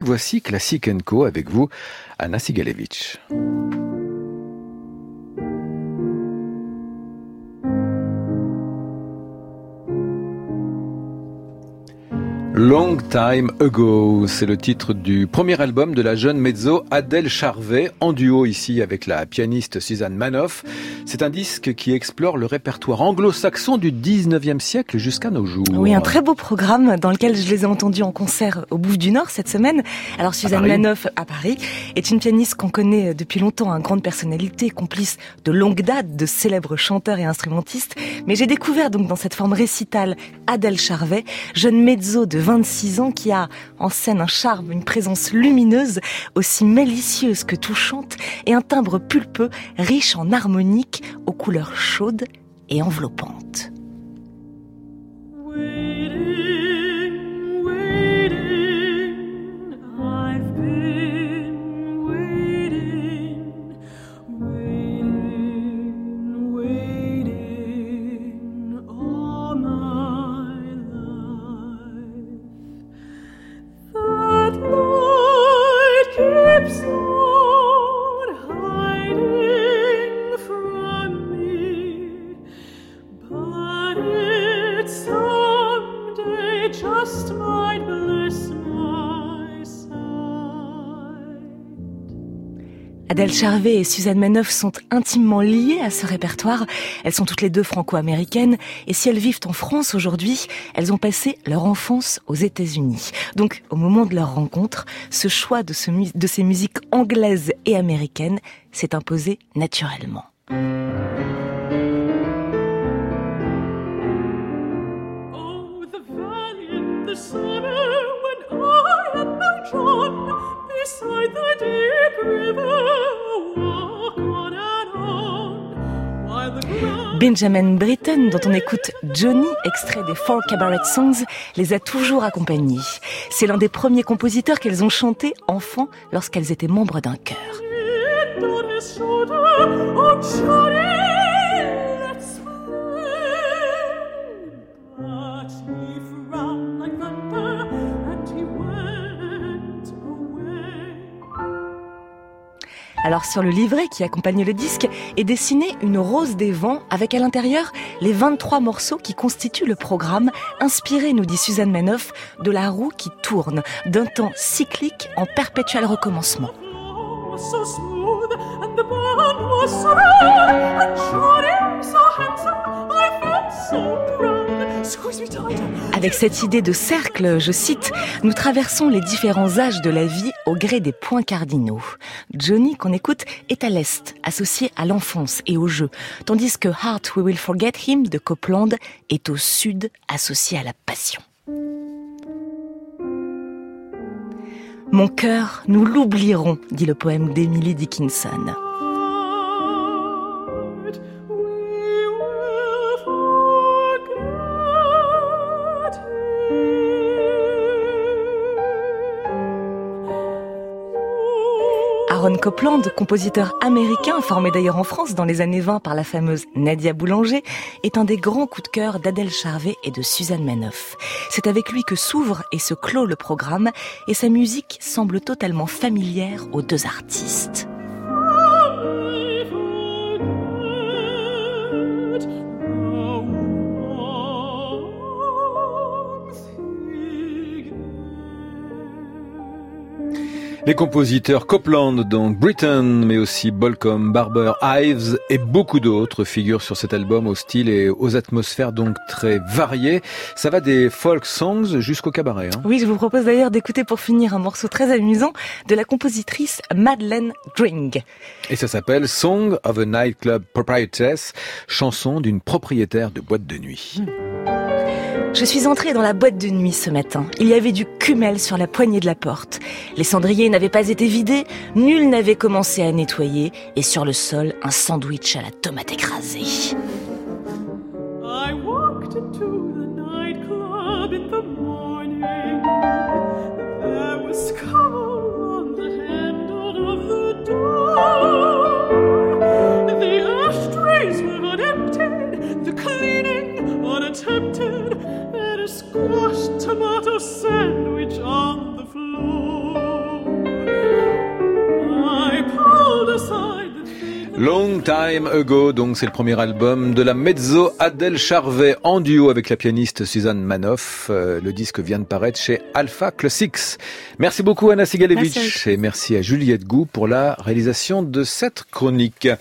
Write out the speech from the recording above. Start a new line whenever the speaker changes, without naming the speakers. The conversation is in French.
Voici Classic & Co avec vous, Anna Sigalevich. Long Time Ago, c'est le titre du premier album de la jeune mezzo Adèle Charvet, en duo ici avec la pianiste Suzanne Manoff. C'est un disque qui explore le répertoire anglo-saxon du 19e siècle jusqu'à nos jours.
Oui, un très beau programme dans lequel je les ai entendus en concert au Bouffe du Nord cette semaine. Alors Suzanne Manoff à Paris est une pianiste qu'on connaît depuis longtemps, une grande personnalité, complice de longue date de célèbres chanteurs et instrumentistes. Mais j'ai découvert donc dans cette forme récitale Adèle Charvet, jeune mezzo de 26 ans qui a en scène un charme, une présence lumineuse, aussi malicieuse que touchante et un timbre pulpeux, riche en harmonique, aux couleurs chaudes et enveloppantes. Adèle Charvet et Suzanne Manoff sont intimement liées à ce répertoire. Elles sont toutes les deux franco-américaines et si elles vivent en France aujourd'hui, elles ont passé leur enfance aux États-Unis. Donc, au moment de leur rencontre, ce choix de ces musiques anglaises et américaines s'est imposé naturellement.
Oh, the valley in the summer when I and my John beside the deep river walk on and on while the ground...
Benjamin Britten, dont on écoute Johnny, extrait des Four Cabaret Songs, les a toujours accompagnées. C'est l'un des premiers compositeurs qu'elles ont chanté enfant lorsqu'elles étaient membres d'un chœur. Alors sur le livret qui accompagne le disque est dessinée une rose des vents avec à l'intérieur les 23 morceaux qui constituent le programme, inspiré, nous dit Suzanne Manoff, de la roue qui tourne, d'un temps cyclique en perpétuel recommencement.
So smooth and the band was so round and Johnny so handsome I felt so proud. Squeeze me tighter.
Avec cette idée de cercle, je cite, nous traversons les différents âges de la vie au gré des points cardinaux. Johnny, qu'on écoute, est à l'est, associé à l'enfance et au jeu, tandis que Heart We Will Forget Him de Copland est au sud, associé à la passion. Mon cœur, nous l'oublierons, dit le poème d'Emily Dickinson. Aaron Copland, compositeur américain formé d'ailleurs en France dans les années 20 par la fameuse Nadia Boulanger, est un des grands coups de cœur d'Adèle Charvet et de Suzanne Manoff. C'est avec lui que s'ouvre et se clôt le programme et sa musique semble totalement familière aux deux artistes.
Les compositeurs Copland, donc Britten, mais aussi Bolcom, Barber, Ives et beaucoup d'autres figurent sur cet album au style et aux atmosphères donc très variées. Ça va des folk songs jusqu'au cabaret.
Oui, je vous propose d'ailleurs d'écouter pour finir un morceau très amusant de la compositrice Madeleine Dring.
Et ça s'appelle Song of a Nightclub Proprietress, chanson d'une propriétaire de boîte de nuit.
Je suis entrée dans la boîte de nuit ce matin. Il y avait du cumel sur la poignée de la porte. Les cendriers n'avaient pas été vidés, nul n'avait commencé à nettoyer, et sur le sol, un sandwich à la tomate écrasée.
I walked into the nightclub in the morning. There was cover on the handle of the door. The ashtrays were unemptied, the cleaning unattempted, and a squashed tomato sandwich on the floor.
Long Time Ago, donc c'est le premier album de la mezzo Adèle Charvet en duo avec la pianiste Suzanne Manoff. Le disque vient de paraître chez Alpha Classics. Merci beaucoup Anna Sigalevich et merci à Juliette Gou pour la réalisation de cette chronique.